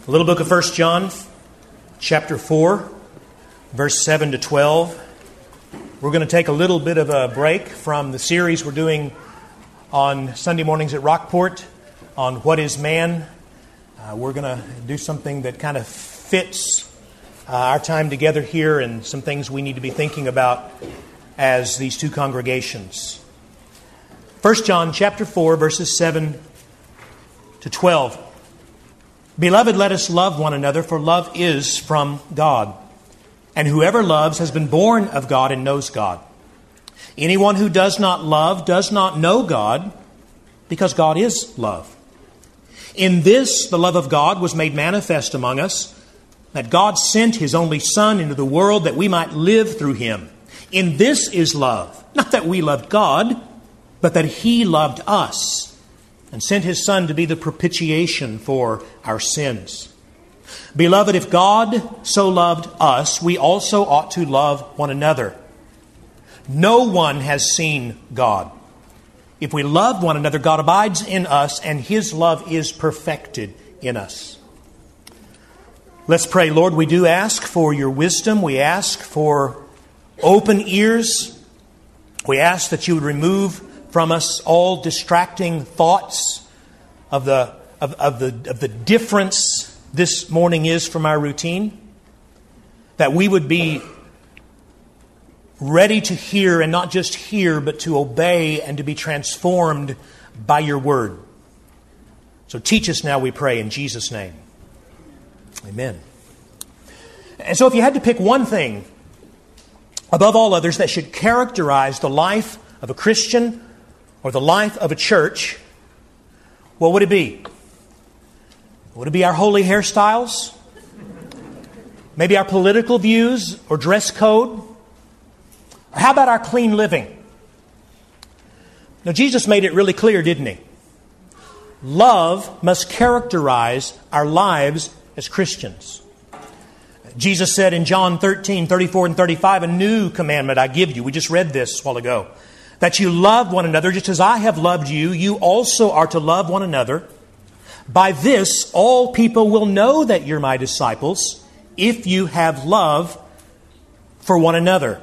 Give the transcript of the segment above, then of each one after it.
The little book of 1 John, chapter 4, verse 7 to 12. We're going to take a little bit of a break from the series we're doing on Sunday mornings at Rockport on What is Man. We're going to do something that kind of fits our time together here and some things we need to be thinking about as these two congregations. 1 John chapter 4, verses 7 to 12. Beloved, let us love one another, for love is from God. And whoever loves has been born of God and knows God. Anyone who does not love does not know God, because God is love. In this, the love of God was made manifest among us, that God sent His only Son into the world that we might live through Him. In this is love, not that we loved God, but that He loved us and sent His Son to be the propitiation for our sins. Beloved, if God so loved us, we also ought to love one another. No one has seen God. If we love one another, God abides in us, and His love is perfected in us. Let's pray. Lord, we do ask for your wisdom. We ask for open ears. We ask that you would remove from us all distracting thoughts of the difference this morning is from our routine. That we would be ready to hear, and not just hear, but to obey and to be transformed by your word. So teach us now, we pray, in Jesus' name. Amen. And so if you had to pick one thing above all others that should characterize the life of a Christian or the life of a church, what would it be? Would it be our holy hairstyles? Maybe our political views or dress code? Or how about our clean living? Now, Jesus made it really clear, didn't He? Love must characterize our lives as Christians. Jesus said in John 13, 34 and 35, a new commandment I give you. We just read this a while ago. That you love one another just as I have loved you. You also are to love one another. By this, all people will know that you're my disciples if you have love for one another.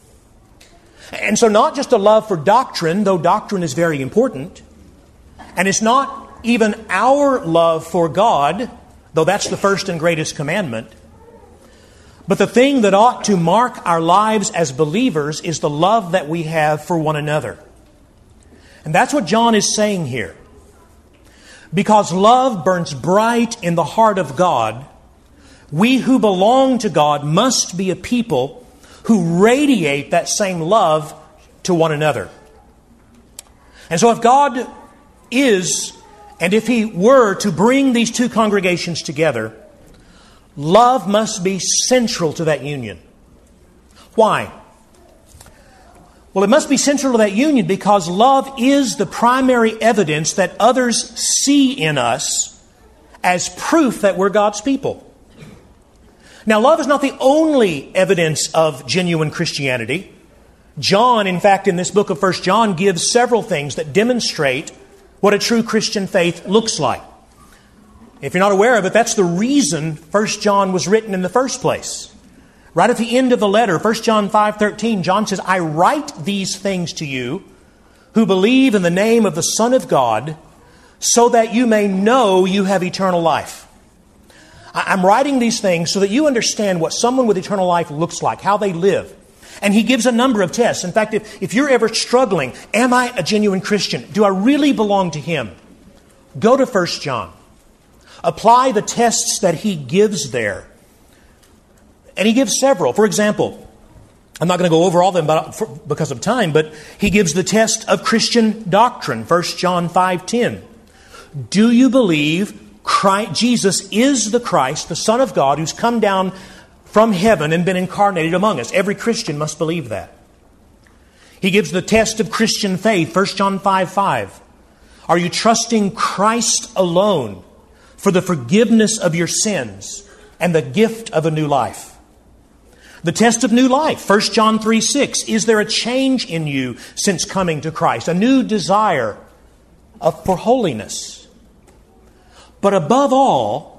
And so not just a love for doctrine, though doctrine is very important. And it's not even our love for God, though that's the first and greatest commandment. But the thing that ought to mark our lives as believers is the love that we have for one another. And that's what John is saying here. Because love burns bright in the heart of God, we who belong to God must be a people who radiate that same love to one another. And so if God is, and if He were to bring these two congregations together, love must be central to that union. Why? Well, it must be central to that union because love is the primary evidence that others see in us as proof that we're God's people. Now, love is not the only evidence of genuine Christianity. John, in fact, in this book of 1 John, gives several things that demonstrate what a true Christian faith looks like. If you're not aware of it, that's the reason 1 John was written in the first place. Right at the end of the letter, 1 John 5:13, John says, I write these things to you who believe in the name of the Son of God, so that you may know you have eternal life. I'm writing these things so that you understand what someone with eternal life looks like, how they live. And he gives a number of tests. In fact, if you're ever struggling, am I a genuine Christian? Do I really belong to Him? Go to 1 John. Apply the tests that he gives there. And he gives several. For example, I'm not going to go over all of them because of time, but he gives the test of Christian doctrine, 1 John 5:10. Do you believe Jesus is the Christ, the Son of God, who's come down from heaven and been incarnated among us? Every Christian must believe that. He gives the test of Christian faith, 1 John 5:5. Are you trusting Christ alone for the forgiveness of your sins and the gift of a new life? The test of new life, 1 John 3:6. Is there a change in you since coming to Christ? A new desire for holiness. But above all,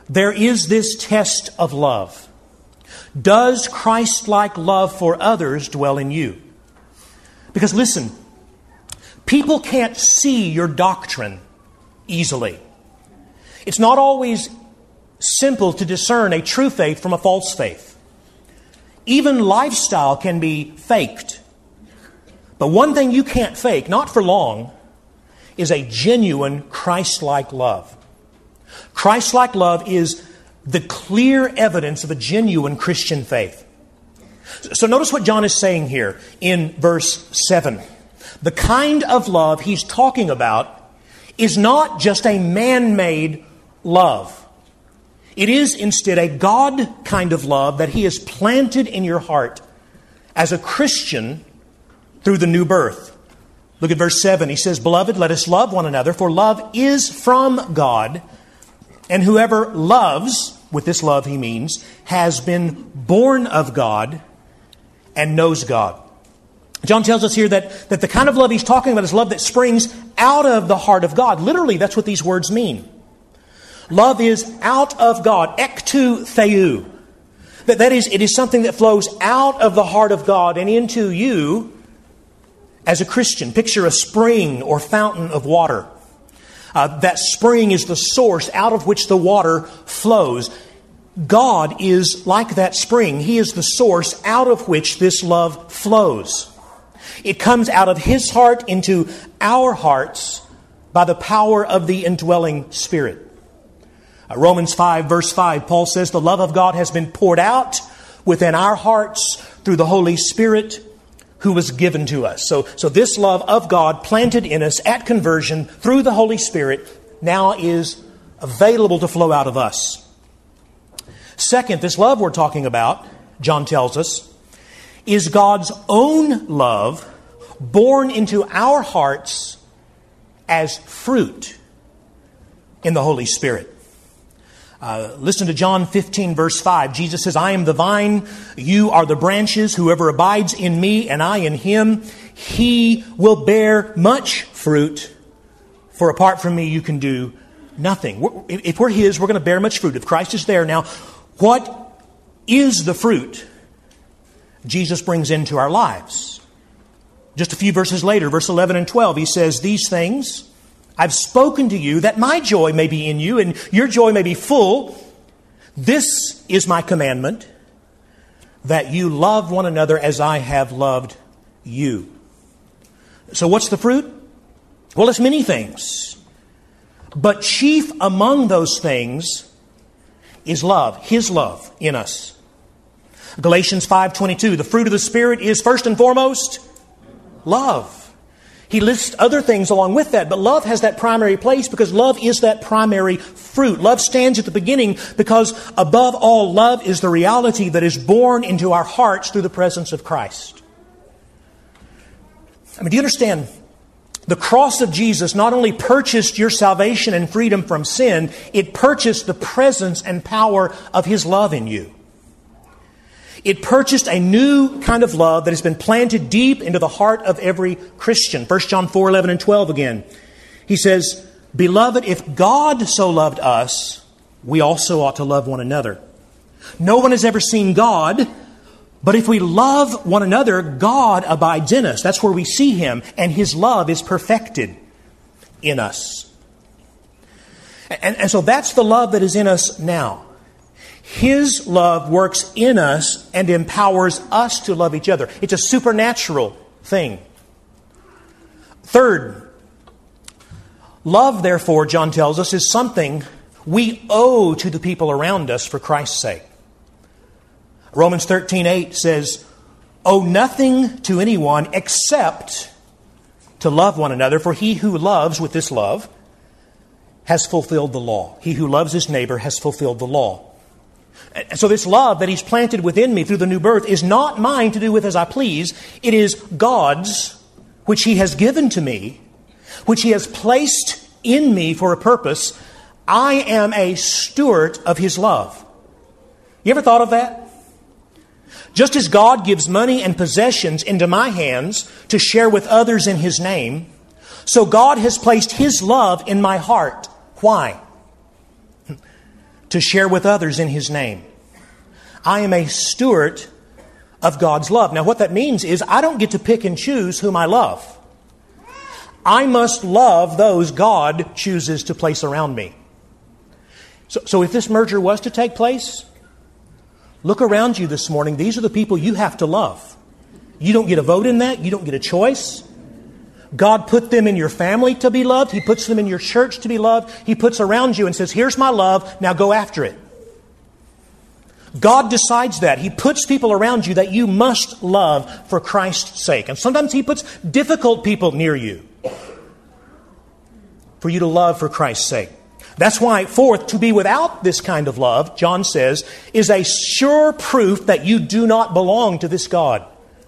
there is this test of love. Does Christ-like love for others dwell in you? Because listen, people can't see your doctrine easily. It's not always simple to discern a true faith from a false faith. Even lifestyle can be faked. But one thing you can't fake, not for long, is a genuine Christ-like love. Christ-like love is the clear evidence of a genuine Christian faith. So notice what John is saying here in verse 7. The kind of love he's talking about is not just a man-made love. It is instead a God kind of love that He has planted in your heart as a Christian through the new birth. Look at verse 7. He says, "Beloved, let us love one another, for love is from God. And whoever loves," with this love he means, "has been born of God and knows God." John tells us here that the kind of love he's talking about is love that springs out of the heart of God. Literally, that's what these words mean. Love is out of God, ek tu theou. That is, it is something that flows out of the heart of God and into you as a Christian. Picture a spring or fountain of water. That spring is the source out of which the water flows. God is like that spring. He is the source out of which this love flows. It comes out of His heart into our hearts by the power of the indwelling Spirit. Romans 5, verse 5, Paul says, "The love of God has been poured out within our hearts through the Holy Spirit who was given to us." So this love of God planted in us at conversion through the Holy Spirit now is available to flow out of us. Second, this love we're talking about, John tells us, is God's own love born into our hearts as fruit in the Holy Spirit. Listen to John 15, verse 5. Jesus says, "I am the vine, you are the branches. Whoever abides in me and I in him, he will bear much fruit. For apart from me, you can do nothing." If we're His, we're going to bear much fruit. If Christ is there now, what is the fruit Jesus brings into our lives? Just a few verses later, verse 11 and 12, He says, "These things I've spoken to you, that my joy may be in you, and your joy may be full. This is my commandment, that you love one another as I have loved you." So what's the fruit? Well, it's many things. But chief among those things is love, His love in us. Galatians 5:22, the fruit of the Spirit is first and foremost love. He lists other things along with that, but love has that primary place because love is that primary fruit. Love stands at the beginning because above all, love is the reality that is born into our hearts through the presence of Christ. I mean, do you understand? The cross of Jesus not only purchased your salvation and freedom from sin, it purchased the presence and power of His love in you. It purchased a new kind of love that has been planted deep into the heart of every Christian. 1 John 4, 11 and 12 again. He says, "Beloved, if God so loved us, we also ought to love one another. No one has ever seen God, but if we love one another, God abides in us." That's where we see Him, and His love is perfected in us. And so that's the love that is in us now. His love works in us and empowers us to love each other. It's a supernatural thing. Third, love, therefore, John tells us, is something we owe to the people around us for Christ's sake. Romans 13:8 says, "Owe nothing to anyone except to love one another, for he who loves with this love has fulfilled the law." He who loves his neighbor has fulfilled the law. And so this love that He's planted within me through the new birth is not mine to do with as I please. It is God's, which He has given to me, which He has placed in me for a purpose. I am a steward of His love. You ever thought of that? Just as God gives money and possessions into my hands to share with others in His name, so God has placed His love in my heart. Why? to share with others in His name. I am a steward of God's love. Now, what that means is I don't get to pick and choose whom I love. I must love those God chooses to place around me. So if this merger was to take place, look around you this morning. These are the people you have to love. You don't get a vote in that. You don't get a choice. God put them in your family to be loved. He puts them in your church to be loved. He puts around you and says, here's my love, now go after it. God decides that. He puts people around you that you must love for Christ's sake. And sometimes He puts difficult people near you for you to love for Christ's sake. That's why, fourth, to be without this kind of love, John says, is a sure proof that you do not belong to this God.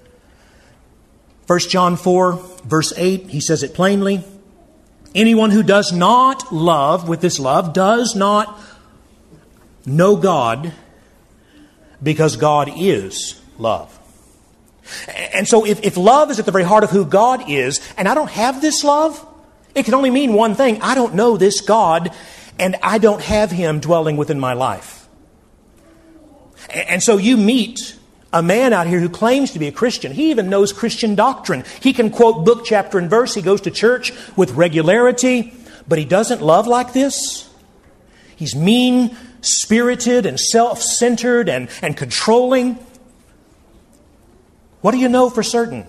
1 John 4, verse 8, he says it plainly. Anyone who does not love with this love does not know God, because God is love. And so if love is at the very heart of who God is, and I don't have this love, it can only mean one thing. I don't know this God, and I don't have Him dwelling within my life. And so you meet a man out here who claims to be a Christian. He even knows Christian doctrine. He can quote book, chapter, and verse. He goes to church with regularity, but he doesn't love like this. He's mean-spirited and self-centered and controlling. What do you know for certain?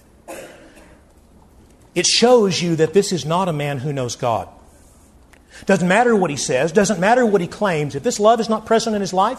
It shows you that this is not a man who knows God. Doesn't matter what he says, doesn't matter what he claims. If this love is not present in his life,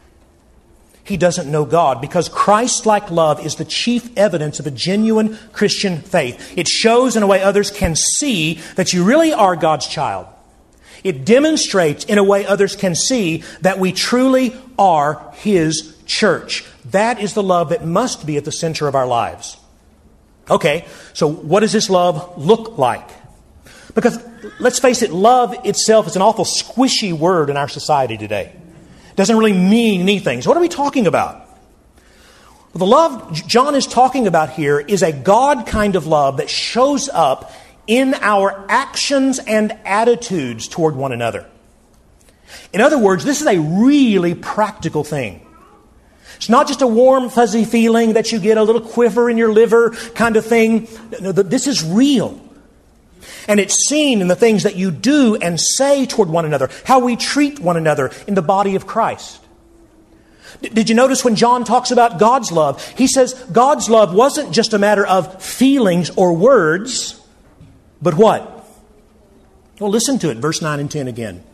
he doesn't know God, because Christ-like love is the chief evidence of a genuine Christian faith. It shows in a way others can see that you really are God's child. It demonstrates in a way others can see that we truly are His church. That is the love that must be at the center of our lives. Okay, so what does this love look like? Because let's face it, love itself is an awful squishy word in our society today. It doesn't really mean anything. So what are we talking about? Well, the love John is talking about here is a God kind of love that shows up in our actions and attitudes toward one another. In other words, this is a really practical thing. It's not just a warm, fuzzy feeling that you get, a little quiver in your liver kind of thing. No, this is real. And it's seen in the things that you do and say toward one another, how we treat one another in the body of Christ. Did you notice when John talks about God's love, he says God's love wasn't just a matter of feelings or words, but what? Well, listen to it, verse 9 and 10 again.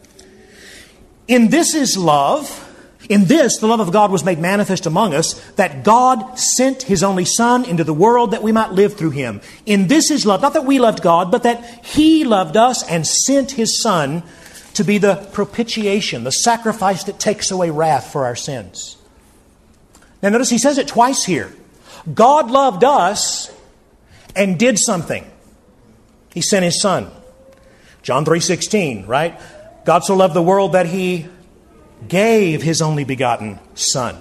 In this is love. In this, the love of God was made manifest among us, that God sent His only Son into the world that we might live through Him. In this is love, not that we loved God, but that He loved us and sent His Son to be the propitiation, the sacrifice that takes away wrath for our sins. Now notice He says it twice here. God loved us and did something. He sent His Son. John 3:16, right? God so loved the world that He gave His only begotten Son.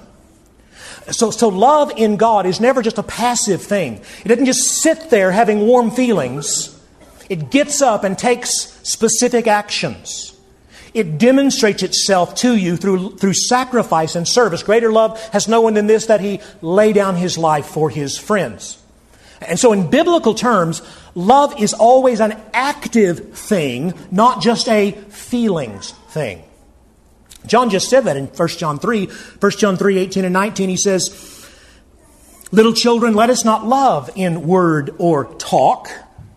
So love in God is never just a passive thing. It doesn't just sit there having warm feelings. It gets up and takes specific actions. It demonstrates itself to you through sacrifice and service. Greater love has no one than this, that He lay down His life for His friends. And so in biblical terms, love is always an active thing, not just a feelings thing. John just said that in 1 John 3, 18 and 19. He says, little children, let us not love in word or talk,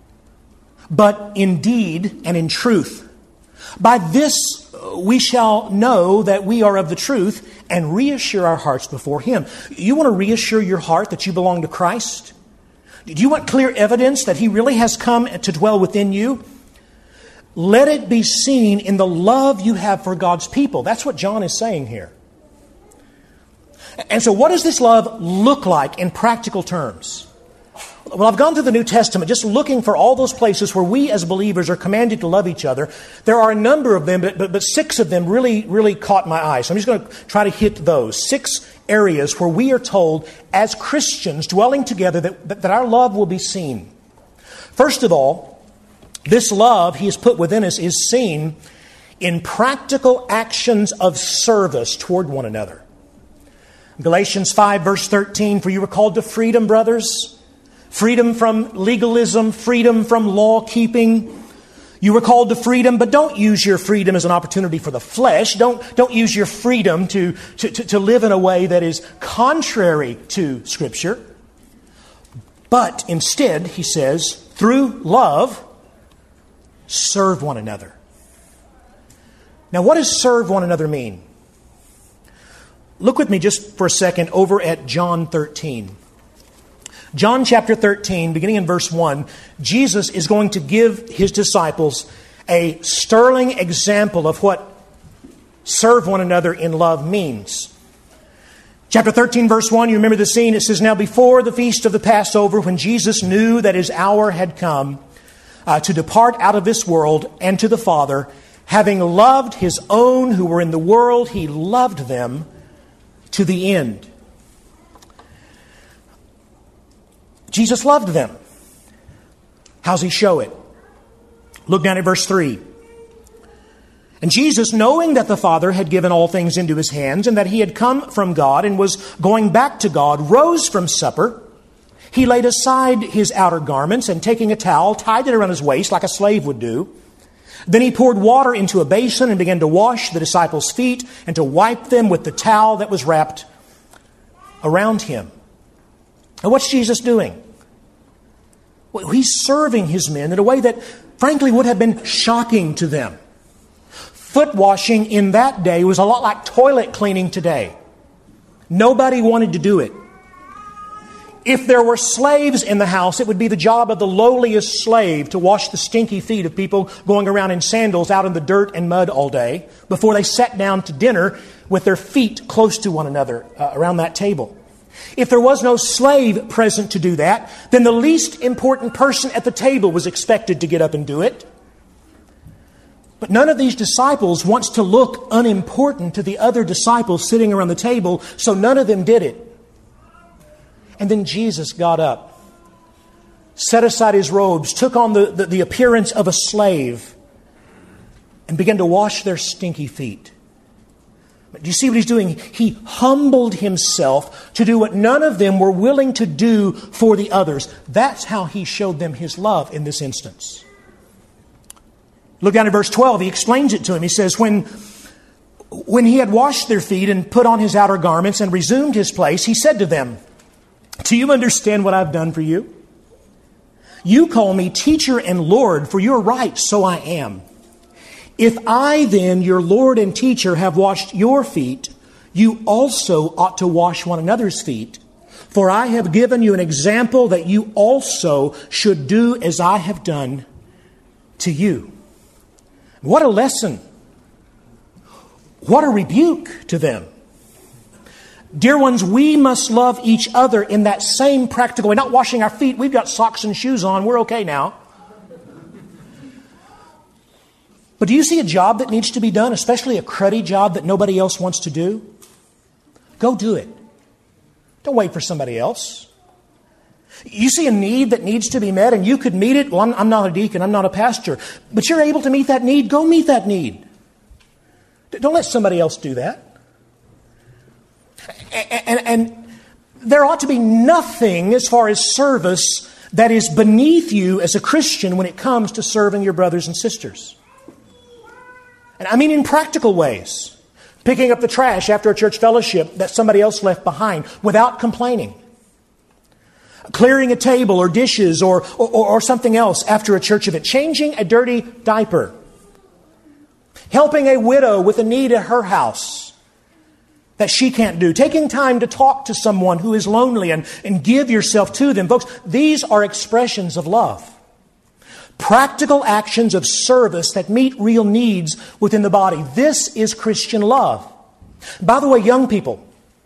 but in deed and in truth. By this we shall know that we are of the truth and reassure our hearts before Him. You want to reassure your heart that you belong to Christ? Do you want clear evidence that He really has come to dwell within you? Let it be seen in the love you have for God's people. That's what John is saying here. And so what does this love look like in practical terms? Well, I've gone through the New Testament just looking for all those places where we as believers are commanded to love each other. There are a number of them, but 6 of them really caught my eye. So I'm just going to try to hit those. 6 areas where we are told as Christians dwelling together that our love will be seen. First of all, this love He has put within us is seen in practical actions of service toward one another. Galatians 5 verse 13, for you were called to freedom, brothers. Freedom from legalism, freedom from law keeping. You were called to freedom, but don't use your freedom as an opportunity for the flesh. Don't use your freedom to live in a way that is contrary to Scripture. But instead, he says, through love, serve one another. Now, what does serve one another mean? Look with me just for a second over at John 13. John chapter 13, beginning in verse 1, Jesus is going to give His disciples a sterling example of what serve one another in love means. Chapter 13, verse 1, you remember the scene. It says, now before the feast of the Passover, when Jesus knew that His hour had come to depart out of this world and to the Father, having loved His own who were in the world, He loved them to the end. Jesus loved them. How's He show it? Look down at verse 3. And Jesus, knowing that the Father had given all things into His hands, and that He had come from God and was going back to God, rose from supper. He laid aside His outer garments, and taking a towel, tied it around His waist like a slave would do. Then He poured water into a basin and began to wash the disciples' feet and to wipe them with the towel that was wrapped around Him. And what's Jesus doing? Well, He's serving His men in a way that, frankly, would have been shocking to them. Foot washing in that day was a lot like toilet cleaning today. Nobody wanted to do it. If there were slaves in the house, it would be the job of the lowliest slave to wash the stinky feet of people going around in sandals out in the dirt and mud all day before they sat down to dinner with their feet close to one another around that table. If there was no slave present to do that, then the least important person at the table was expected to get up and do it. But none of these disciples wants to look unimportant to the other disciples sitting around the table, so none of them did it. And then Jesus got up, set aside His robes, took on the appearance of a slave, and began to wash their stinky feet. But do you see what He's doing? He humbled Himself to do what none of them were willing to do for the others. That's how He showed them His love in this instance. Look down at verse 12. He explains it to him. He says, when He had washed their feet and put on His outer garments and resumed His place, He said to them, do you understand what I've done for you? You call me teacher and Lord, for you're right, so I am. If I then, your Lord and teacher, have washed your feet, you also ought to wash one another's feet. For I have given you an example that you also should do as I have done to you. What a lesson. What a rebuke to them. Dear ones, we must love each other in that same practical way. Not washing our feet. We've got socks and shoes on. We're okay now. But do you see a job that needs to be done, especially a cruddy job that nobody else wants to do? Go do it. Don't wait for somebody else. You see a need that needs to be met and you could meet it. Well, I'm not a deacon. I'm not a pastor. But you're able to meet that need. Go meet that need. Don't let somebody else do that. And there ought to be nothing as far as service that is beneath you as a Christian when it comes to serving your brothers and sisters. And I mean in practical ways. Picking up the trash after a church fellowship that somebody else left behind without complaining. Clearing a table or dishes or something else after a church event. Changing a dirty diaper. Helping a widow with a need at her house that she can't do. Taking time to talk to someone who is lonely and give yourself to them. Folks, these are expressions of love. Practical actions of service that meet real needs within the body. This is Christian love. By the way, young people,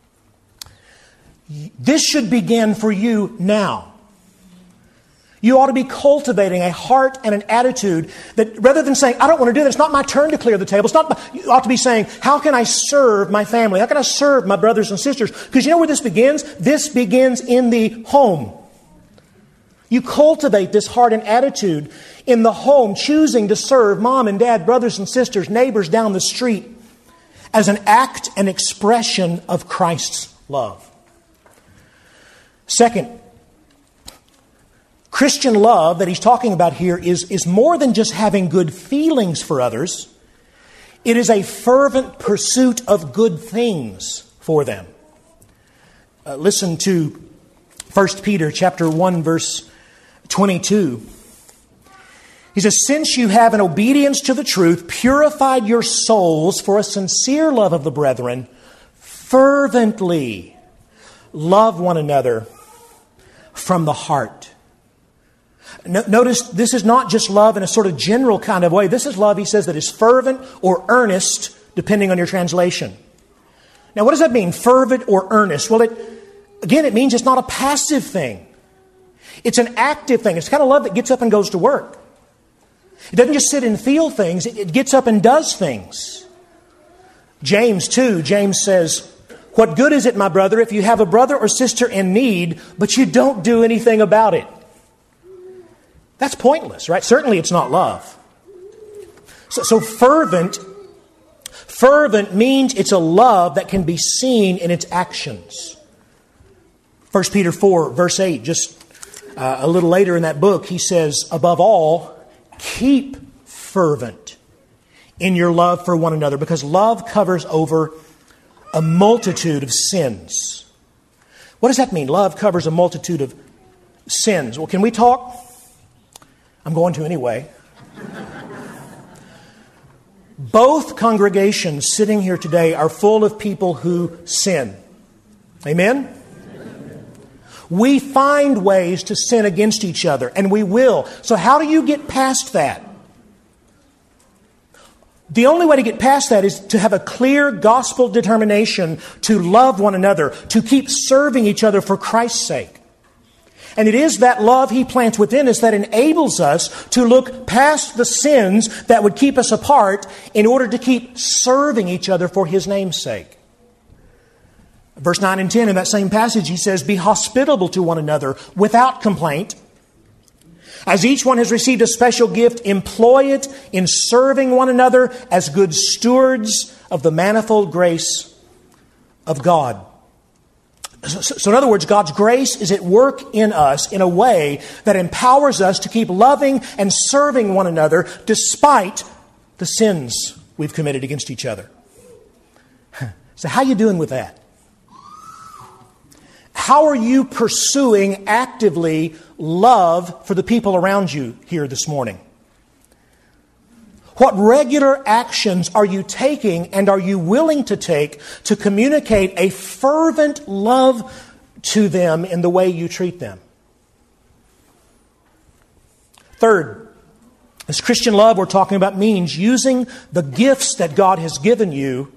this should begin for you now. You ought to be cultivating a heart and an attitude that rather than saying, I don't want to do that, it's not my turn to clear the table. You ought to be saying, how can I serve my family? How can I serve my brothers and sisters? Because you know where this begins? This begins in the home. You cultivate this heart and attitude in the home, choosing to serve mom and dad, brothers and sisters, neighbors down the street as an act and expression of Christ's love. Second, Christian love that he's talking about here is more than just having good feelings for others. It is a fervent pursuit of good things for them. Listen to 1 Peter chapter 1, verse 22. He says, "Since you have in obedience to the truth purified your souls for a sincere love of the brethren, fervently love one another from the heart." Notice this is not just love in a sort of general kind of way. This is love, he says, that is fervent or earnest, depending on your translation. Now, what does that mean, fervent or earnest? Well, it means it's not a passive thing. It's an active thing. It's the kind of love that gets up and goes to work. It doesn't just sit and feel things. It gets up and does things. James says, "What good is it, my brother, if you have a brother or sister in need, but you don't do anything about it?" That's pointless, right? Certainly it's not love. So fervent means it's a love that can be seen in its actions. 1 Peter 4, verse 8, just a little later in that book, he says, "Above all, keep fervent in your love for one another, because love covers over a multitude of sins." What does that mean? Love covers a multitude of sins. Well, can we talk? I'm going to anyway. Both congregations sitting here today are full of people who sin. Amen? We find ways to sin against each other, and we will. So how do you get past that? The only way to get past that is to have a clear gospel determination to love one another, to keep serving each other for Christ's sake. And it is that love He plants within us that enables us to look past the sins that would keep us apart in order to keep serving each other for His name's sake. Verse 9 and 10 in that same passage, he says, "Be hospitable to one another without complaint. As each one has received a special gift, employ it in serving one another as good stewards of the manifold grace of God." So in other words, God's grace is at work in us in a way that empowers us to keep loving and serving one another despite the sins we've committed against each other. So how are you doing with that? How are you pursuing actively love for the people around you here this morning? What regular actions are you taking and are you willing to take to communicate a fervent love to them in the way you treat them? Third, this Christian love we're talking about means using the gifts that God has given you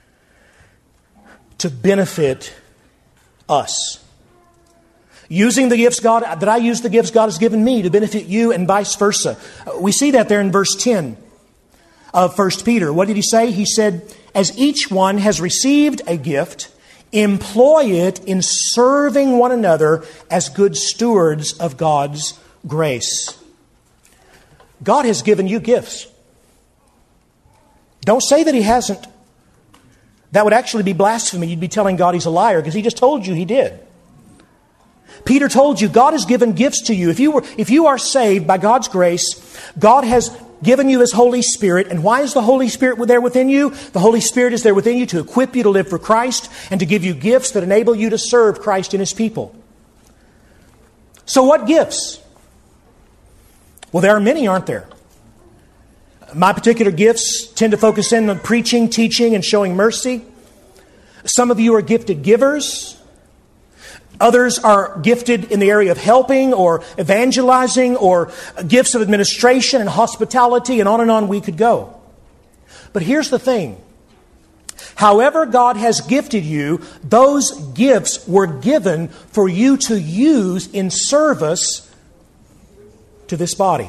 to benefit us. Using the gifts that I use the gifts God has given me to benefit you and vice versa. We see that there in verse 10 of 1 Peter. What did he say? He said, "As each one has received a gift, employ it in serving one another as good stewards of God's grace." God has given you gifts. Don't say that He hasn't. That would actually be blasphemy. You'd be telling God He's a liar because He just told you He did. Peter told you God has given gifts to you. If you are saved by God's grace, God has given you His Holy Spirit. And why is the Holy Spirit there within you? The Holy Spirit is there within you to equip you to live for Christ and to give you gifts that enable you to serve Christ and His people. So what gifts? Well, there are many, aren't there? My particular gifts tend to focus in on preaching, teaching, and showing mercy. Some of you are gifted givers. Others are gifted in the area of helping or evangelizing or gifts of administration and hospitality, and on we could go. But here's the thing. However God has gifted you, those gifts were given for you to use in service to this body,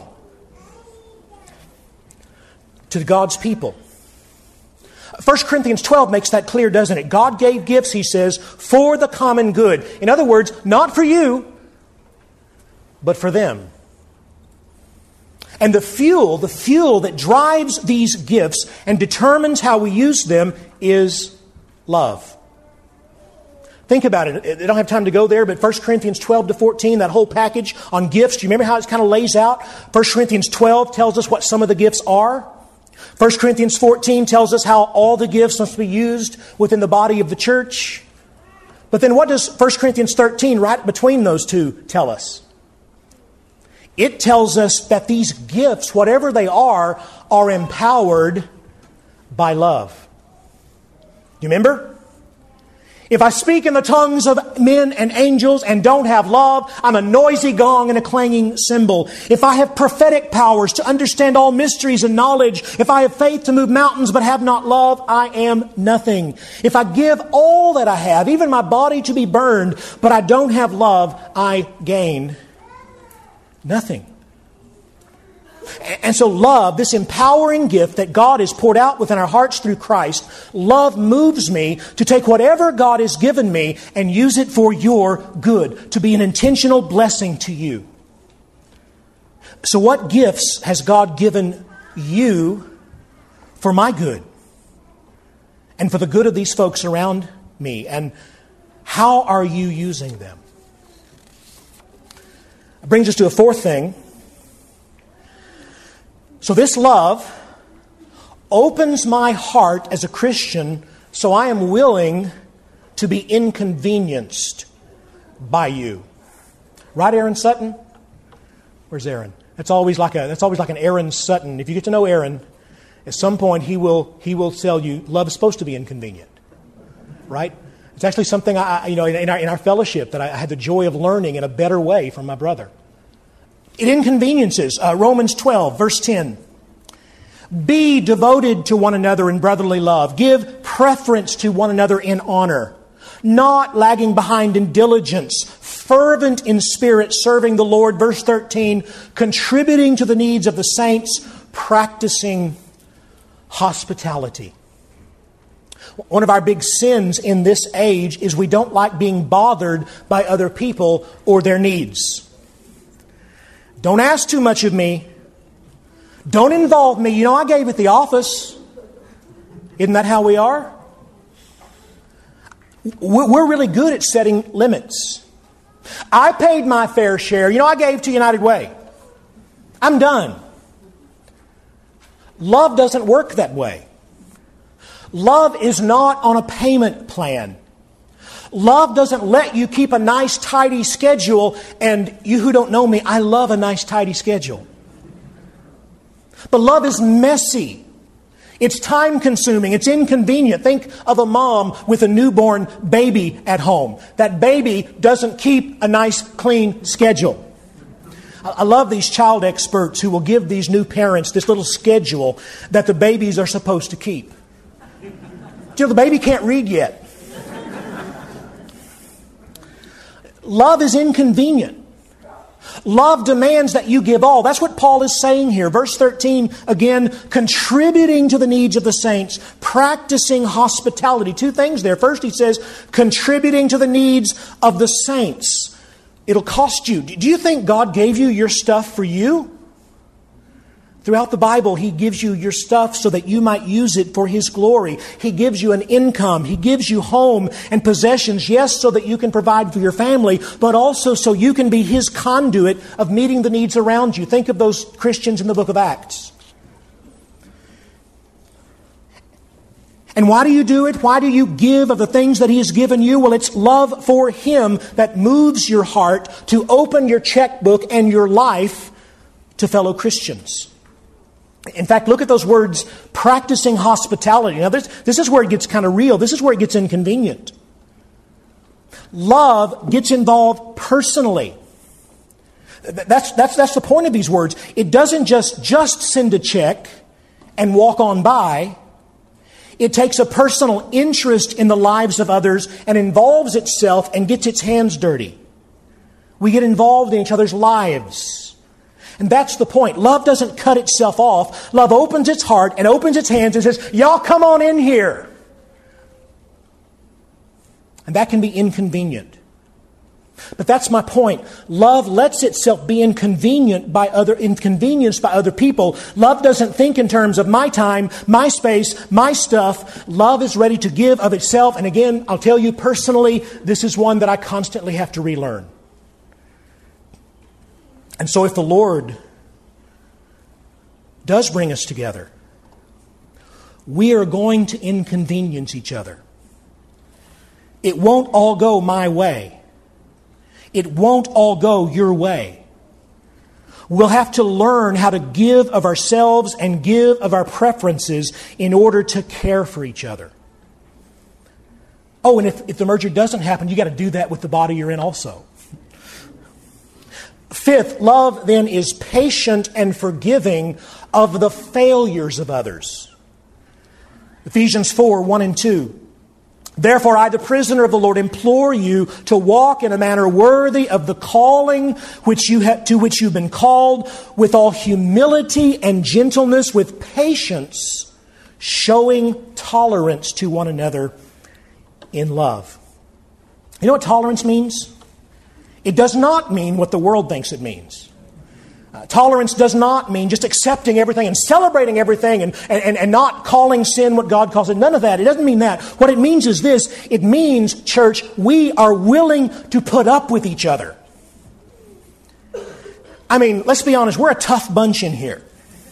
to God's people. 1 Corinthians 12 makes that clear, doesn't it? God gave gifts, he says, for the common good. In other words, not for you, but for them. And the fuel that drives these gifts and determines how we use them is love. Think about it. I don't have time to go there, but 1 Corinthians 12 to 14, that whole package on gifts, do you remember how it kind of lays out? 1 Corinthians 12 tells us what some of the gifts are. 1 Corinthians 14 tells us how all the gifts must be used within the body of the church. But then what does 1 Corinthians 13, right between those two, tell us? It tells us that these gifts, whatever they are empowered by love. You remember? If I speak in the tongues of men and angels and don't have love, I'm a noisy gong and a clanging cymbal. If I have prophetic powers to understand all mysteries and knowledge, if I have faith to move mountains but have not love, I am nothing. If I give all that I have, even my body to be burned, but I don't have love, I gain nothing. And so love, this empowering gift that God has poured out within our hearts through Christ, love moves me to take whatever God has given me and use it for your good, to be an intentional blessing to you. So what gifts has God given you for my good and for the good of these folks around me? And how are you using them? It brings us to a fourth thing. So this love opens my heart as a Christian so I am willing to be inconvenienced by you. Right, Aaron Sutton? Where's Aaron? That's always like an Aaron Sutton. If you get to know Aaron, at some point he will tell you love is supposed to be inconvenient. Right? It's actually something in our fellowship that I had the joy of learning in a better way from my brother. It inconveniences. Romans 12, verse 10. Be devoted to one another in brotherly love. Give preference to one another in honor. Not lagging behind in diligence. Fervent in spirit, serving the Lord. Verse 13. Contributing to the needs of the saints. Practicing hospitality. One of our big sins in this age is we don't like being bothered by other people or their needs. Don't ask too much of me. Don't involve me. You know, I gave at the office. Isn't that how we are? We're really good at setting limits. I paid my fair share. You know, I gave to United Way. I'm done. Love doesn't work that way. Love is not on a payment plan. Love doesn't let you keep a nice, tidy schedule. And you who don't know me, I love a nice, tidy schedule. But love is messy. It's time-consuming. It's inconvenient. Think of a mom with a newborn baby at home. That baby doesn't keep a nice, clean schedule. I love these child experts who will give these new parents this little schedule that the babies are supposed to keep. You know, the baby can't read yet. Love is inconvenient. Love demands that you give all. That's what Paul is saying here. Verse 13, again, contributing to the needs of the saints, practicing hospitality. Two things there. First, he says, contributing to the needs of the saints. It'll cost you. Do you think God gave you your stuff for you? Throughout the Bible, He gives you your stuff so that you might use it for His glory. He gives you an income. He gives you home and possessions, yes, so that you can provide for your family, but also so you can be His conduit of meeting the needs around you. Think of those Christians in the book of Acts. And why do you do it? Why do you give of the things that He has given you? Well, it's love for Him that moves your heart to open your checkbook and your life to fellow Christians. In fact, look at those words, practicing hospitality. Now, this is where it gets kind of real. This is where it gets inconvenient. Love gets involved personally. That's the point of these words. It doesn't just send a check and walk on by. It takes a personal interest in the lives of others and involves itself and gets its hands dirty. We get involved in each other's lives. And that's the point. Love doesn't cut itself off. Love opens its heart and opens its hands and says, y'all come on in here. And that can be inconvenient. But that's my point. Love lets itself be inconvenienced by other people. Love doesn't think in terms of my time, my space, my stuff. Love is ready to give of itself. And again, I'll tell you personally, this is one that I constantly have to relearn. And so if the Lord does bring us together, we are going to inconvenience each other. It won't all go my way. It won't all go your way. We'll have to learn how to give of ourselves and give of our preferences in order to care for each other. Oh, and if the merger doesn't happen, you got to do that with the body you're in also. Fifth, love then is patient and forgiving of the failures of others. Ephesians 4, 1 and 2. Therefore, I, the prisoner of the Lord, implore you to walk in a manner worthy of the calling to which you've been called, with all humility and gentleness, with patience, showing tolerance to one another in love. You know what tolerance means? It does not mean what the world thinks it means. Tolerance does not mean just accepting everything and celebrating everything and not calling sin what God calls it. None of that. It doesn't mean that. What it means is this. It means, church, we are willing to put up with each other. I mean, let's be honest. We're a tough bunch in here.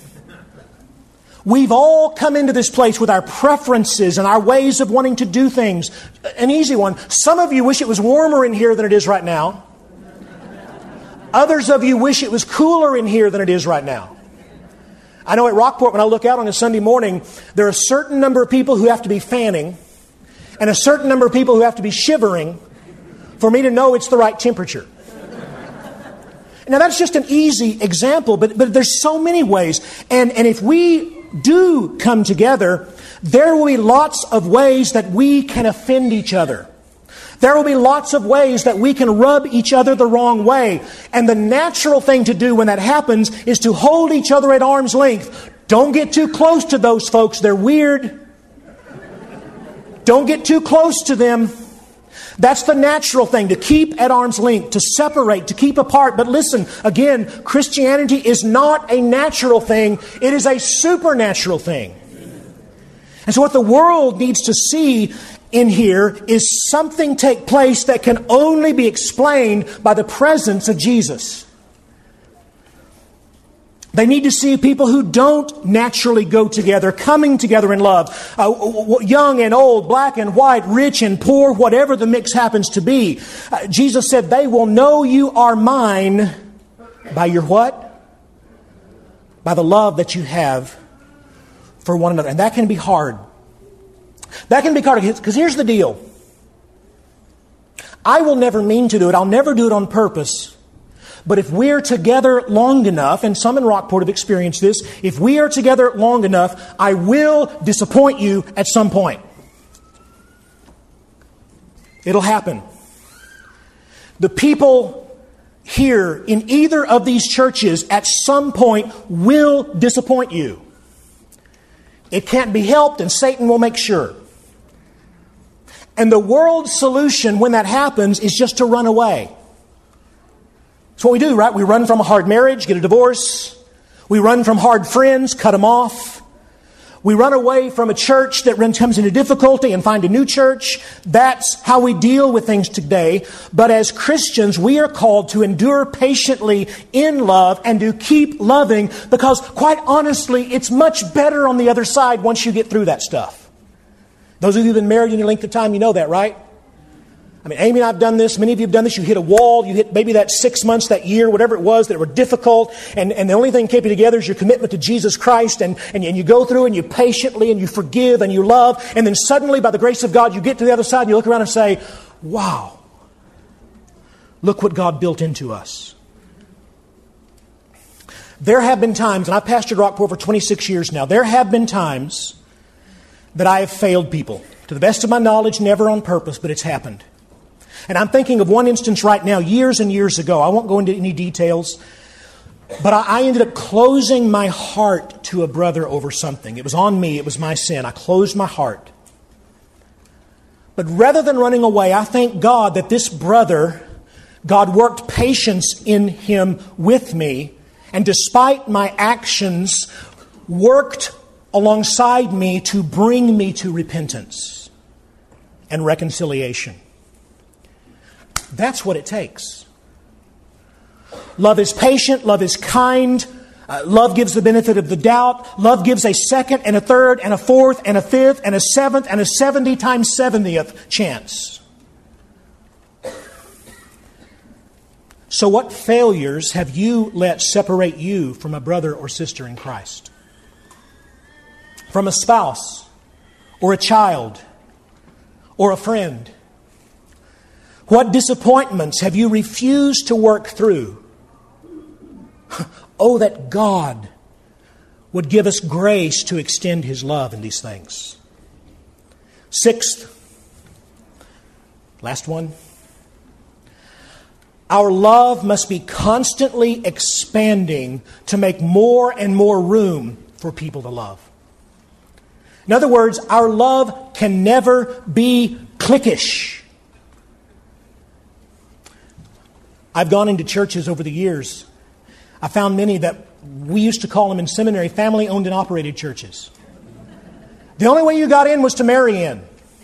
We've all come into this place with our preferences and our ways of wanting to do things. An easy one. Some of you wish it was warmer in here than it is right now. Others of you wish it was cooler in here than it is right now. I know at Rockport, when I look out on a Sunday morning, there are a certain number of people who have to be fanning and a certain number of people who have to be shivering for me to know it's the right temperature. Now, that's just an easy example, but there's so many ways. And if we do come together, there will be lots of ways that we can offend each other. There will be lots of ways that we can rub each other the wrong way. And the natural thing to do when that happens is to hold each other at arm's length. Don't get too close to those folks. They're weird. Don't get too close to them. That's the natural thing, to keep at arm's length, to separate, to keep apart. But listen, again, Christianity is not a natural thing. It is a supernatural thing. And so what the world needs to see in here is something take place that can only be explained by the presence of Jesus. They need to see people who don't naturally go together, coming together in love. Young and old, black and white, rich and poor, whatever the mix happens to be. Jesus said, they will know you are mine by your what? By the love that you have for one another. And that can be hard. That can be hard because here's the deal. I will never mean to do it. I'll never do it on purpose. But if we're together long enough, and some in Rockport have experienced this, if we are together long enough, I will disappoint you at some point. It'll happen. The people here in either of these churches at some point will disappoint you. It can't be helped, and Satan will make sure. And the world's solution when that happens is just to run away. That's what we do, right? We run from a hard marriage, get a divorce. We run from hard friends, cut them off. We run away from a church that comes into difficulty and find a new church. That's how we deal with things today. But as Christians, we are called to endure patiently in love and to keep loving, because quite honestly, it's much better on the other side once you get through that stuff. Those of you who have been married any length of time, you know that, right? I mean, Amy and I have done this. Many of you have done this. You hit a wall. You hit maybe that 6 months, that year, whatever it was, that were difficult. And the only thing keeping you together is your commitment to Jesus Christ. And you go through and you patiently and you forgive and you love. And then suddenly, by the grace of God, you get to the other side and you look around and say, wow, look what God built into us. There have been times, and I've pastored Rockport for 26 years now, there have been times that I have failed people. To the best of my knowledge, never on purpose, but it's happened. And I'm thinking of one instance right now, years and years ago. I won't go into any details. But I ended up closing my heart to a brother over something. It was on me. It was my sin. I closed my heart. But rather than running away, I thank God that this brother God worked patience in him with me, and despite my actions, worked alongside me to bring me to repentance and reconciliation. That's what it takes. Love is patient. Love is kind. Love gives the benefit of the doubt. Love gives a second and a third and a fourth and a fifth and a seventh and a 70 times 70th chance. So what failures have you let separate you from a brother or sister in Christ? From a spouse or a child or a friend? What disappointments have you refused to work through? Oh, that God would give us grace to extend His love in these things. Sixth, last one. Our love must be constantly expanding to make more and more room for people to love. In other words, our love can never be cliquish. I've gone into churches over the years. I found many that we used to call them in seminary family-owned and operated churches. The only way you got in was to marry in.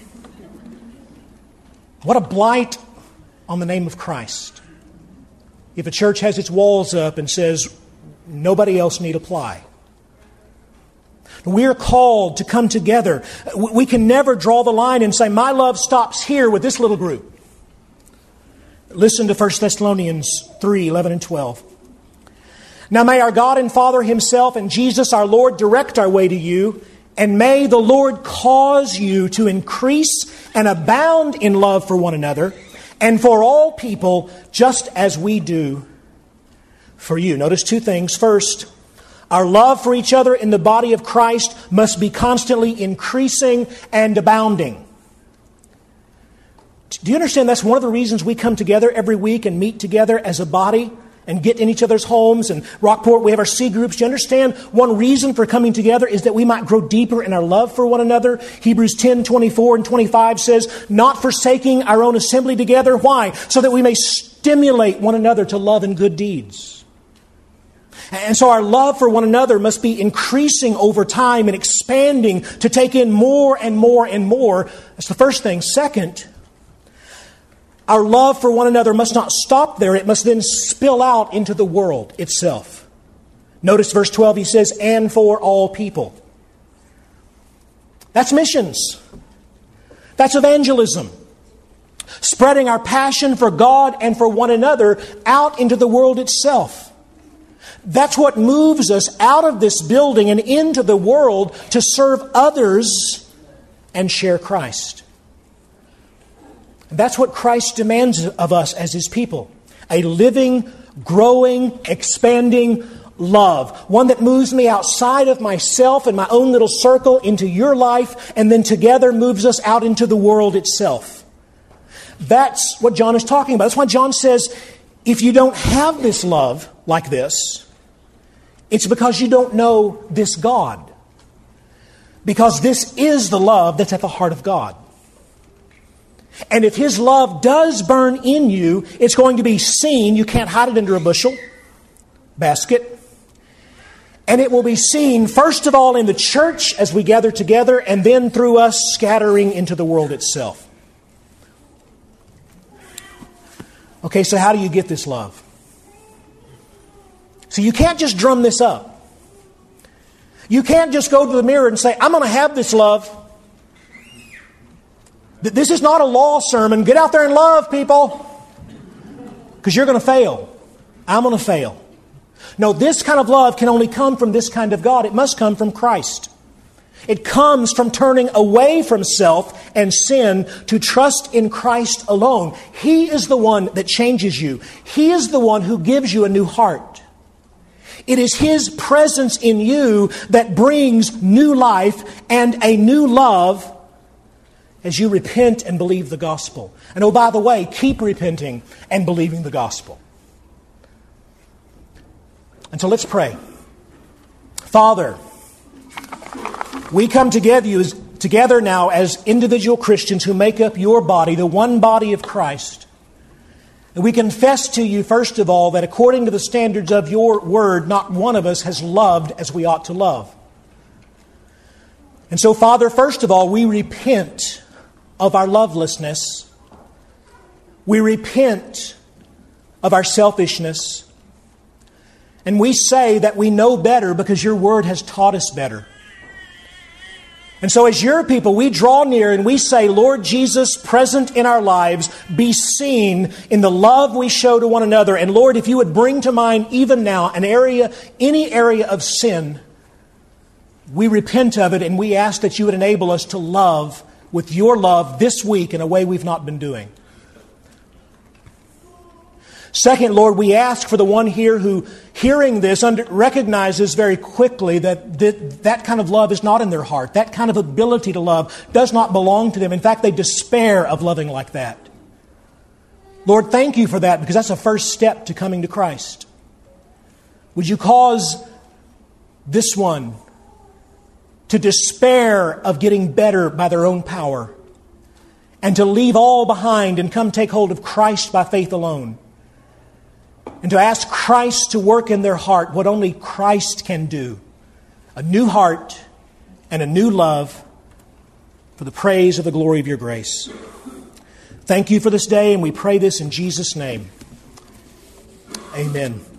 What a blight on the name of Christ. If a church has its walls up and says, nobody else need apply. We are called to come together. We can never draw the line and say, my love stops here with this little group. Listen to 1 Thessalonians 3, 11 and 12. Now may our God and Father Himself and Jesus our Lord direct our way to you, and may the Lord cause you to increase and abound in love for one another and for all people, just as we do for you. Notice two things. First, our love for each other in the body of Christ must be constantly increasing and abounding. Do you understand that's one of the reasons we come together every week and meet together as a body and get in each other's homes? And Rockport, we have our C groups. Do you understand one reason for coming together is that we might grow deeper in our love for one another? Hebrews 10, 24 and 25 says, not forsaking our own assembly together. Why? So that we may stimulate one another to love and good deeds. And so our love for one another must be increasing over time and expanding to take in more and more and more. That's the first thing. Second, our love for one another must not stop there. It must then spill out into the world itself. Notice verse 12, he says, and for all people. That's missions. That's evangelism. Spreading our passion for God and for one another out into the world itself. That's what moves us out of this building and into the world to serve others and share Christ. That's what Christ demands of us as His people. A living, growing, expanding love. One that moves me outside of myself and my own little circle into your life, and then together moves us out into the world itself. That's what John is talking about. That's why John says, if you don't have this love like this, it's because you don't know this God. Because this is the love that's at the heart of God. And if His love does burn in you, it's going to be seen. You can't hide it under a bushel basket. And it will be seen, first of all, in the church as we gather together, and then through us scattering into the world itself. Okay, so how do you get this love? So you can't just drum this up. You can't just go to the mirror and say, I'm going to have this love. This is not a law sermon. Get out there and love people. Because you're going to fail. I'm going to fail. No, this kind of love can only come from this kind of God. It must come from Christ. It comes from turning away from self and sin to trust in Christ alone. He is the one that changes you. He is the one who gives you a new heart. It is His presence in you that brings new life and a new love as you repent and believe the gospel. And oh, by the way, keep repenting and believing the gospel. And so let's pray. Father, we come together now as individual Christians who make up your body, the one body of Christ. And we confess to you, first of all, that according to the standards of your word, not one of us has loved as we ought to love. And so, Father, first of all, we repent of our lovelessness. We repent of our selfishness. And we say that we know better because your word has taught us better. And so as your people, we draw near and we say, Lord Jesus, present in our lives, be seen in the love we show to one another. And Lord, if you would bring to mind even now any area of sin, we repent of it and we ask that you would enable us to love with your love this week in a way we've not been doing. Second, Lord, we ask for the one here who, hearing this, recognizes very quickly that kind of love is not in their heart. That kind of ability to love does not belong to them. In fact, they despair of loving like that. Lord, thank you for that, because that's a first step to coming to Christ. Would you cause this one to despair of getting better by their own power and to leave all behind and come take hold of Christ by faith alone? And to ask Christ to work in their heart what only Christ can do. A new heart and a new love for the praise of the glory of your grace. Thank you for this day, and we pray this in Jesus' name. Amen.